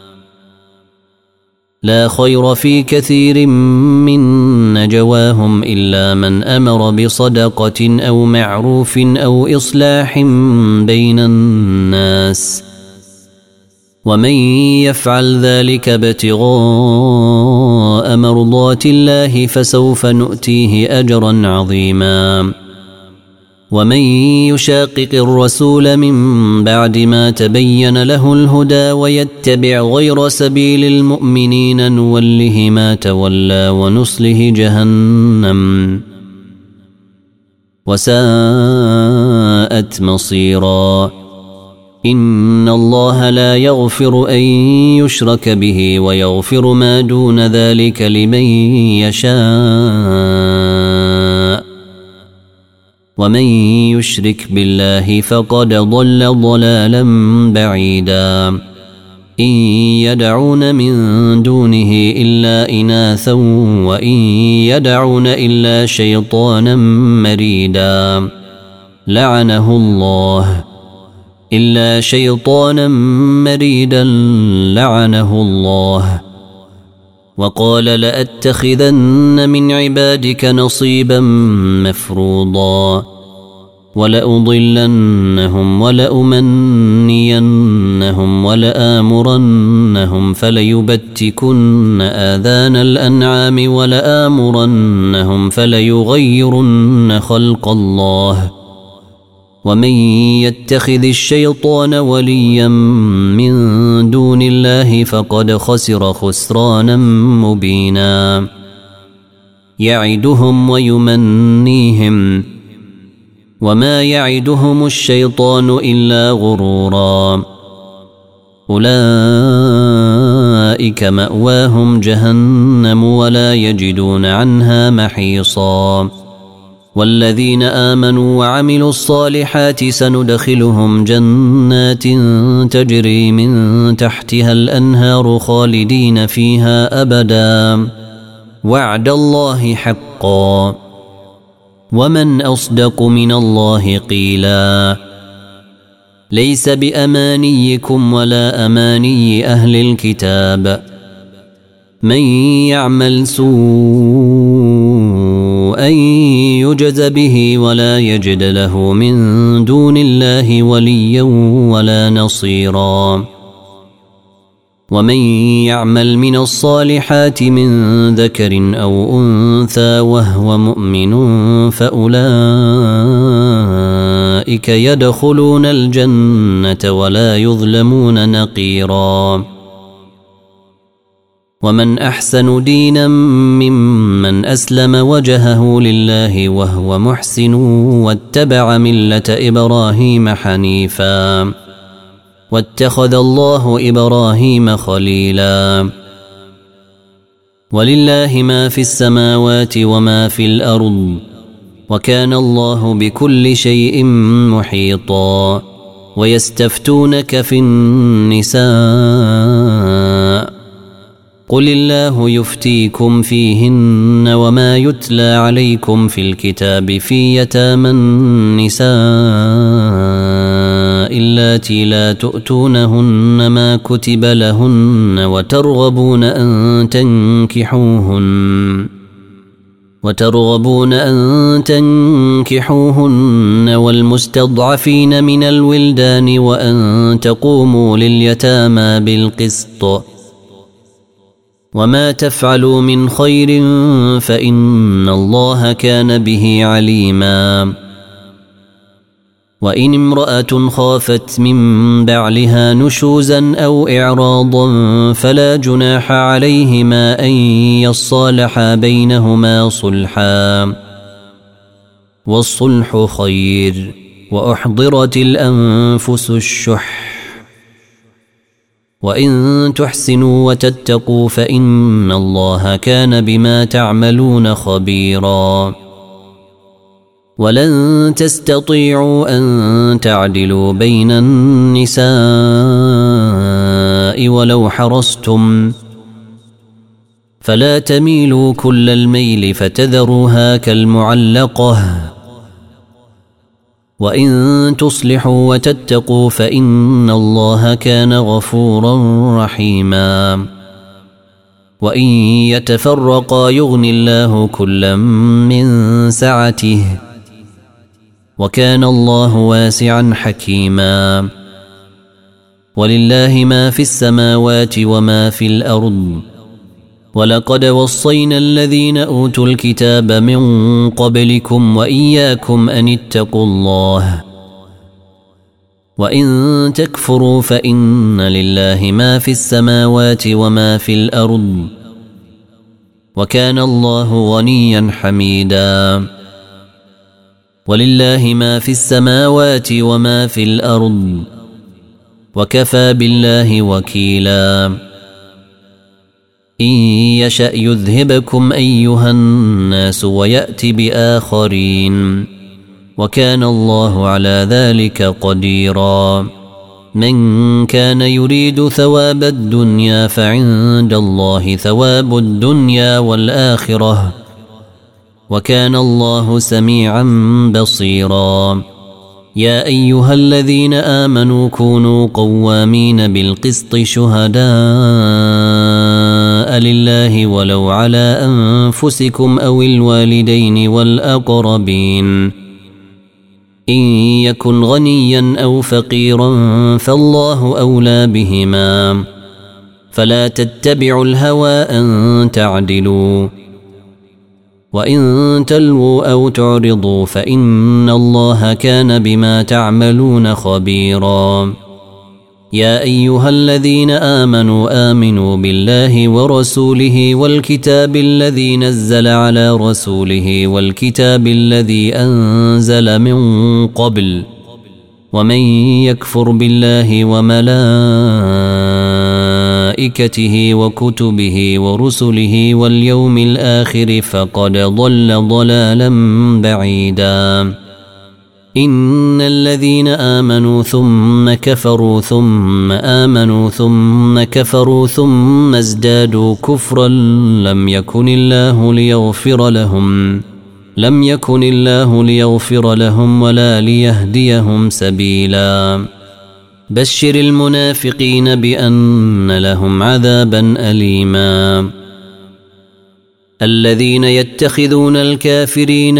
لا خير في كثير من نجواهم إلا من أمر بصدقة أو معروف أو إصلاح بين الناس ومن يفعل ذلك ابتغاء مرضات الله فسوف نؤتيه أجرا عظيما ومن يشاقق الرسول من بعد ما تبين له الهدى ويتبع غير سبيل المؤمنين نوله ما تولى ونصله جهنم وساءت مصيرا إن الله لا يغفر أن يشرك به ويغفر ما دون ذلك لمن يشاء ومن يشرك بالله فقد ضل ضلالا بعيدا إن يدعون من دونه إلا إناثا وإن يدعون إلا شيطانا مريدا لعنه الله وقال لأتخذن من عبادك نصيبا مفروضا ولأضلنهم ولأمنينهم ولآمرنهم فليبتكن آذان الأنعام ولآمرنهم فليغيرن خلق الله ومن يتخذ الشيطان وليا من دون الله فقد خسر خسرانا مبينا يعدهم ويمنيهم وما يعدهم الشيطان إلا غرورا أولئك مأواهم جهنم ولا يجدون عنها محيصا والذين آمنوا وعملوا الصالحات سندخلهم جنات تجري من تحتها الأنهار خالدين فيها أبدا وعد الله حقا ومن أصدق من الله قيلا ليس بأمانيكم ولا أماني أهل الكتاب من يعمل سوءا يجز به ولا يجد له من دون الله وليا ولا نصيرا ومن يعمل من الصالحات من ذكر أو أنثى وهو مؤمن فأولئك يدخلون الجنة ولا يظلمون نقيرا ومن أحسن دينا ممن أسلم وجهه لله وهو محسن واتبع ملة إبراهيم حنيفا واتخذ الله إبراهيم خليلا ولله ما في السماوات وما في الأرض وكان الله بكل شيء محيطا ويستفتونك في النساء قل الله يفتيكم فيهن وما يتلى عليكم في الكتاب في يتامى النساء اللاتي لا تؤتونهن ما كتب لهن وترغبون أن تنكحوهن والمستضعفين من الولدان وأن تقوموا لليتامى بالقسط وما تفعلوا من خير فإن الله كان به عليما وإن امرأة خافت من بعلها نشوزا أو إعراضا فلا جناح عليهما أن يصالحا بينهما صلحا والصلح خير وأحضرت الأنفس الشح وإن تحسنوا وتتقوا فإن الله كان بما تعملون خبيرا ولن تستطيعوا أن تعدلوا بين النساء ولو حرصتم فلا تميلوا كل الميل فتذروها كالمعلقة وإن تصلحوا وتتقوا فإن الله كان غفورا رحيما وإن يتفرقا يغن الله كلا من سعته وكان الله واسعا حكيما ولله ما في السماوات وما في الأرض ولقد وصينا الذين أوتوا الكتاب من قبلكم وإياكم أن اتقوا الله وإن تكفروا فإن لله ما في السماوات وما في الأرض وكان الله غنيا حميدا ولله ما في السماوات وما في الأرض وكفى بالله وكيلا إن يشأ يذهبكم أيها الناس ويأت بآخرين وكان الله على ذلك قديرا من كان يريد ثواب الدنيا فعند الله ثواب الدنيا والآخرة وكان الله سميعا بصيرا يا أيها الذين آمنوا كونوا قوامين بالقسط شهداء لله ولو على أنفسكم أو الوالدين والأقربين إن يكن غنيا أو فقيرا فالله أولى بهما فلا تتبعوا الهوى أن تعدلوا وإن تلووا أو تعرضوا فإن الله كان بما تعملون خبيرا يا أيها الذين آمنوا بالله ورسوله والكتاب الذي نزل على رسوله والكتاب الذي أنزل من قبل ومن يكفر بالله وملائكته وكتبه ورسله واليوم الآخر فقد ضل ضلالا بعيدا إن الذين آمنوا ثم كفروا ثم آمنوا ثم كفروا ثم ازدادوا كفرا لم يكن الله ليغفر لهم ولا ليهديهم سبيلا بشر المنافقين بأن لهم عذابا أليما الذين يتخذون الكافرين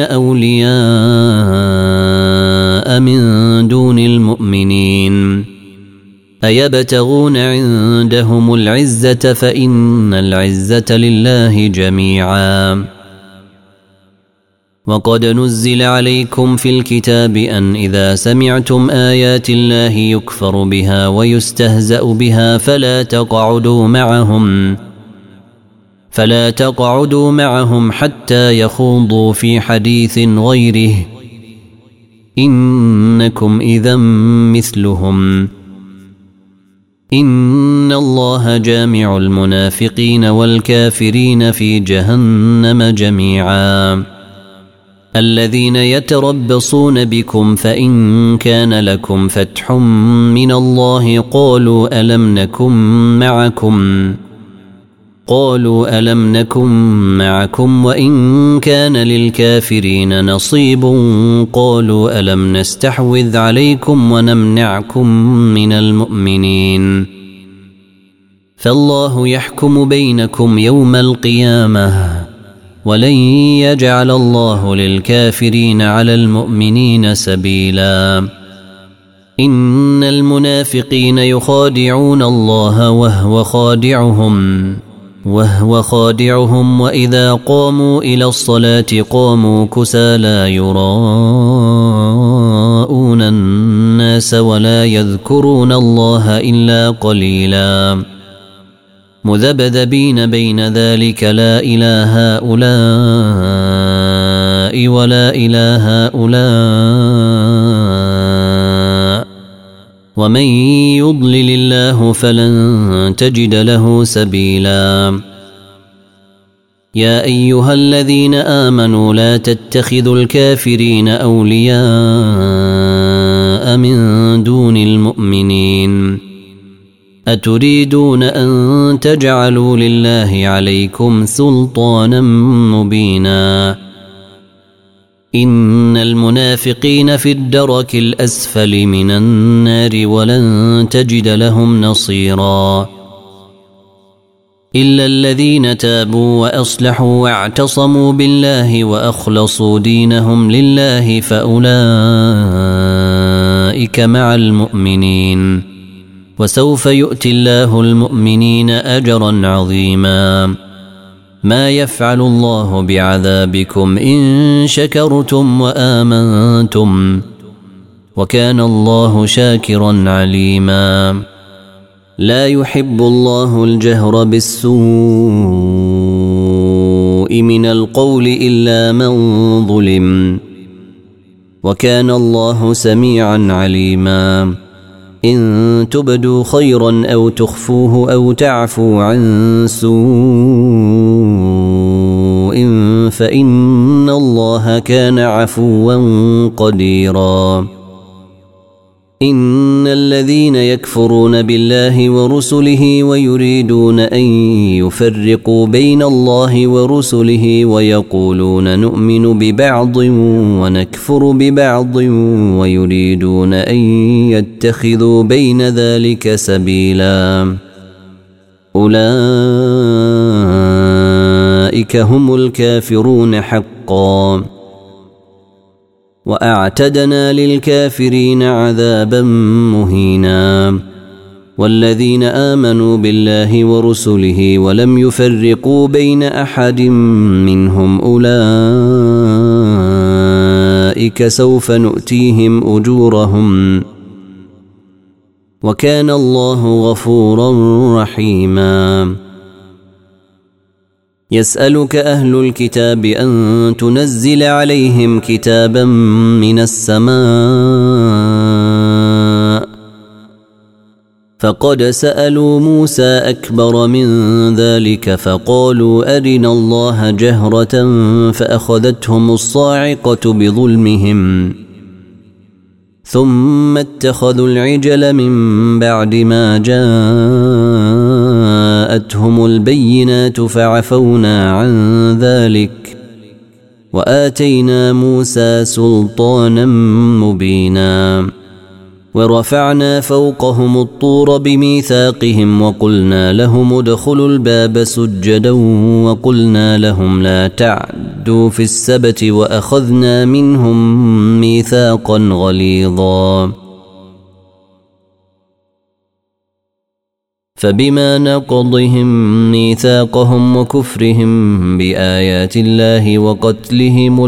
أولياء من دون المؤمنين أيبتغون عندهم العزة فإن العزة لله جميعا وقد نزل عليكم في الكتاب أن إذا سمعتم آيات الله يكفر بها ويستهزأ بها فلا تقعدوا معهم حتى يخوضوا في حديث غيره إنكم إذا مثلهم إن الله جامع المنافقين والكافرين في جهنم جميعا الذين يتربصون بكم فإن كان لكم فتح من الله قالوا ألم نكن معكم وإن كان للكافرين نصيب قالوا ألم نستحوذ عليكم ونمنعكم من المؤمنين فالله يحكم بينكم يوم القيامة ولن يجعل الله للكافرين على المؤمنين سبيلا إن المنافقين يخادعون الله وهو خادعهم وإذا قاموا إلى الصلاة قاموا كسى لا يراءون الناس ولا يذكرون الله إلا قليلا مذبذبين بين ذلك لا إله هؤلاء ولا إله هؤلاء ومن يضلل الله فلن تجد له سبيلا يا أيها الذين آمنوا لا تتخذوا الكافرين أولياء من دون المؤمنين أتريدون أن تجعلوا لله عليكم سلطانا مبينا إن المنافقين في الدرك الأسفل من النار ولن تجد لهم نصيرا إلا الذين تابوا وأصلحوا واعتصموا بالله وأخلصوا دينهم لله فأولئك مع المؤمنين وسوف يؤتي الله المؤمنين أجرا عظيما ما يفعل الله بعذابكم إن شكرتم وآمنتم وكان الله شاكرا عليما لا يحب الله الجهر بالسوء من القول إلا من ظلم وكان الله سميعا عليما إن تبدوا خيرا أو تخفوه أو تعفوا عن سوء فإن الله كان عفوا قديرا إن الذين يكفرون بالله ورسله ويريدون أن يفرقوا بين الله ورسله ويقولون نؤمن ببعض ونكفر ببعض ويريدون أن يتخذوا بين ذلك سبيلا أولئك هم الكافرون حقا وأعتدنا للكافرين عذابا مهينا والذين آمنوا بالله ورسله ولم يفرقوا بين أحد منهم أولئك سوف نؤتيهم أجورهم وكان الله غفورا رحيما. يسألك أهل الكتاب أن تنزل عليهم كتابا من السماء فقد سألوا موسى أكبر من ذلك فقالوا أرنا الله جهرة فأخذتهم الصاعقة بظلمهم ثم اتخذوا العجل من بعد ما جاءتهم البينات فعفونا عن ذلك وآتينا موسى سلطانا مبينا ورفعنا فوقهم الطور بميثاقهم وقلنا لهم ادخلوا الباب سجدا وقلنا لهم لا تعدوا في السبت وأخذنا منهم ميثاقا غليظا فبما نقضهم ميثاقهم وكفرهم بآيات الله وقتلهم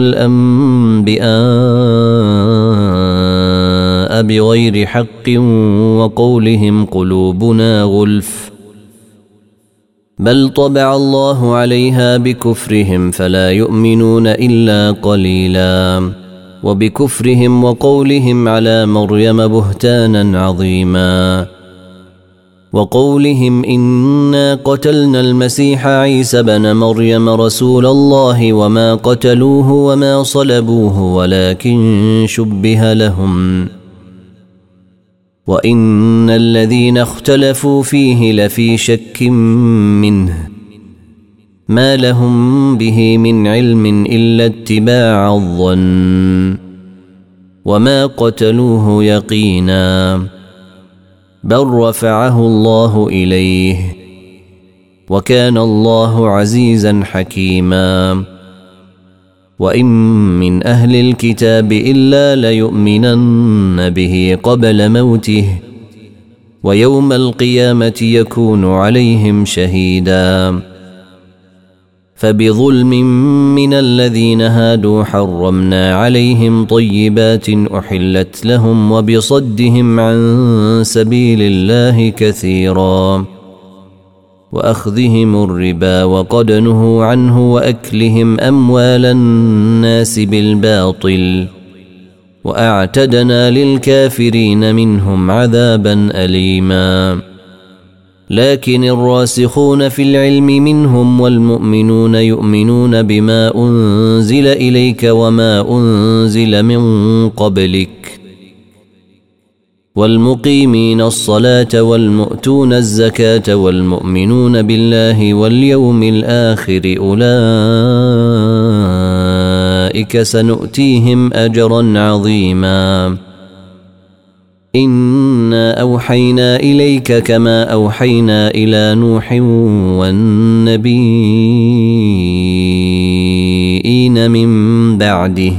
الأنبياء بغير حق وقولهم قلوبنا غلف بل طبع الله عليها بكفرهم فلا يؤمنون إلا قليلا وبكفرهم وقولهم على مريم بهتانا عظيما وقولهم إنا قتلنا المسيح عيسى بن مريم رسول الله وما قتلوه وما صلبوه ولكن شبه لهم وإن الذين اختلفوا فيه لفي شك منه ما لهم به من علم إلا اتباع الظن وما قتلوه يقينا بل رفعه الله إليه وكان الله عزيزا حكيما وإن من أهل الكتاب إلا ليؤمنن به قبل موته ويوم القيامة يكون عليهم شهيدا فبظلم من الذين هادوا حرمنا عليهم طيبات أحلت لهم وبصدهم عن سبيل الله كثيرا وأخذهم الربا وقد نهوا عنه وأكلهم أموال الناس بالباطل وأعتدنا للكافرين منهم عذابا أليما لكن الراسخون في العلم منهم والمؤمنون يؤمنون بما أنزل إليك وما أنزل من قبلك والمقيمين الصلاة والمؤتون الزكاة والمؤمنون بالله واليوم الآخر أولئك سنؤتيهم أجرا عظيما إنا أوحينا إليك كما أوحينا إلى نوح والنبيين من بعده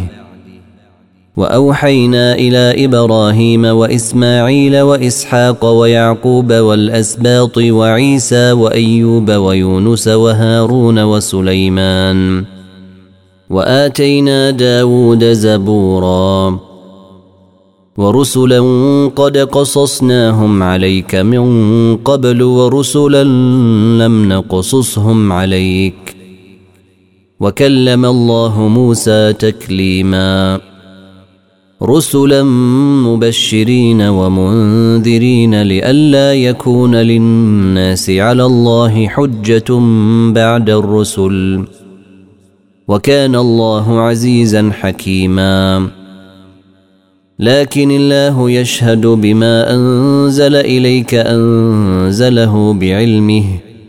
وأوحينا إلى إبراهيم وإسماعيل وإسحاق ويعقوب والأسباط وعيسى وأيوب ويونس وهارون وسليمان وآتينا داود زبورا ورسلا قد قصصناهم عليك من قبل ورسلا لم نقصصهم عليك وكلم الله موسى تكليما رسلا مبشرين ومنذرين لئلا يكون للناس على الله حجة بعد الرسل وكان الله عزيزا حكيما لكن الله يشهد بما أنزل إليك أنزله بعلمه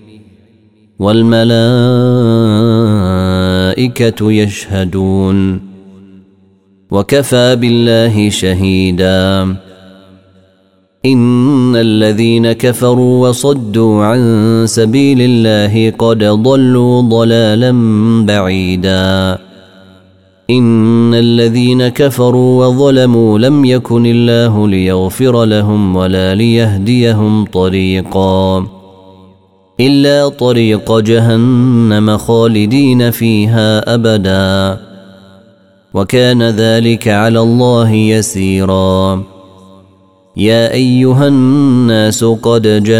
والملائكة يشهدون وكفى بالله شهيدا إن الذين كفروا وصدوا عن سبيل الله قد ضلوا ضلالا بعيدا إن الذين كفروا وظلموا لم يكن الله ليغفر لهم ولا ليهديهم طريقا إلا طريق جهنم خالدين فيها أبدا وكان ذلك على الله يسيرا يا أيها الناس قد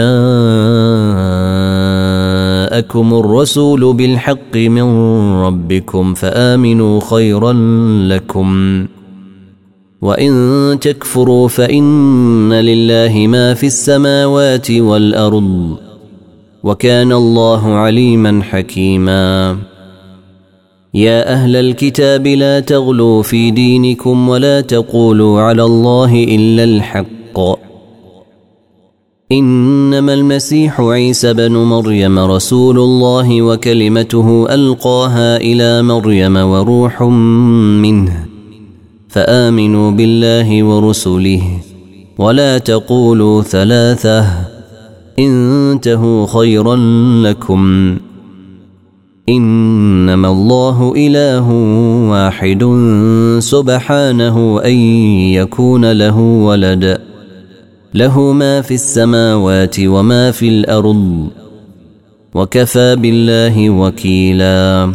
جاءكم الرسول بالحق من ربكم فآمنوا خيرا لكم وإن تكفروا فإن لله ما في السماوات والأرض وكان الله عليما حكيما يا أهل الكتاب لا تغلوا في دينكم ولا تقولوا على الله إلا الحق إنما المسيح عيسى بن مريم رسول الله وكلمته ألقاها إلى مريم وروح منه فآمنوا بالله ورسله ولا تقولوا ثلاثة انتهوا خيرا لكم إنما الله إله واحد سبحانه أن يكون له ولد له ما في السماوات وما في الأرض وكفى بالله وكيلا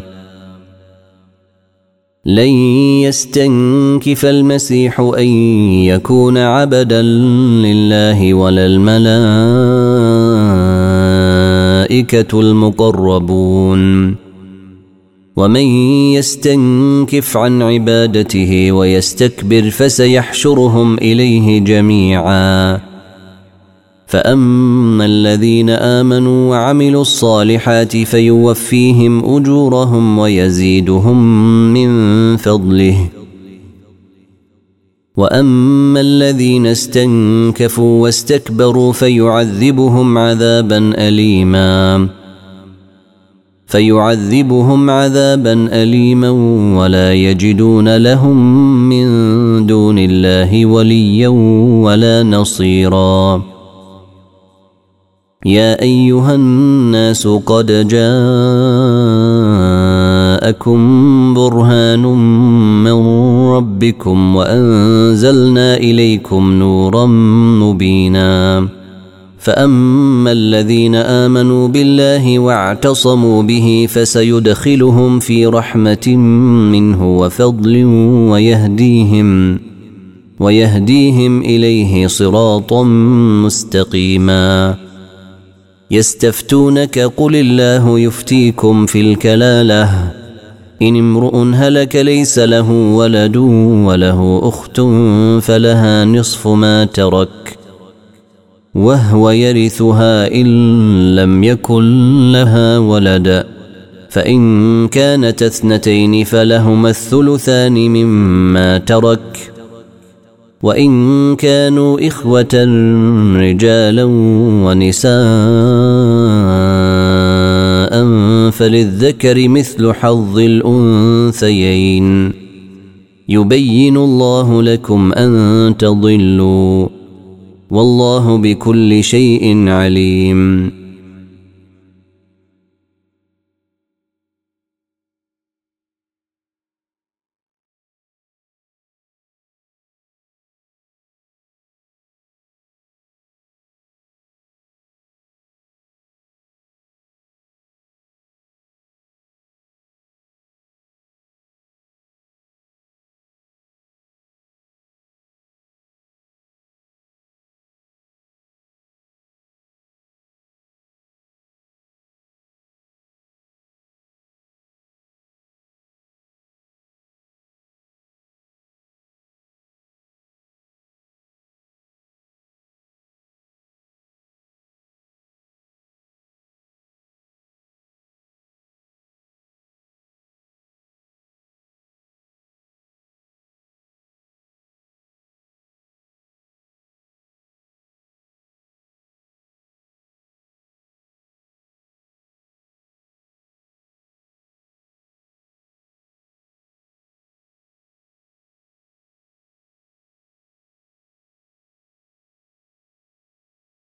لن يستنكف المسيح أن يكون عبدا لله ولا الملائكة المقربون ومن يستنكف عن عبادته ويستكبر فسيحشرهم إليه جميعا فأما الذين آمنوا وعملوا الصالحات فيوفيهم أجورهم ويزيدهم من فضله وأما الذين استنكفوا واستكبروا فيعذبهم عذابا أليما ولا يجدون لهم من دون الله وليا ولا نصيرا يا أيها الناس قد جاءكم برهان من ربكم وأنزلنا إليكم نورا مبينا فأما الذين آمنوا بالله واعتصموا به فسيدخلهم في رحمة منه وفضل ويهديهم إليه صراطا مستقيما يستفتونك قل الله يفتيكم في الكلالة إن امرؤ هلك ليس له ولد وله أخت فلها نصف ما ترك وهو يرثها إن لم يكن لها ولد فإن كانت اثنتين فلهما الثلثان مما ترك وإن كانوا إخوة رجالا ونساء فللذكر مثل حظ الأنثيين يبين الله لكم أن تضلوا والله بكل شيء عليم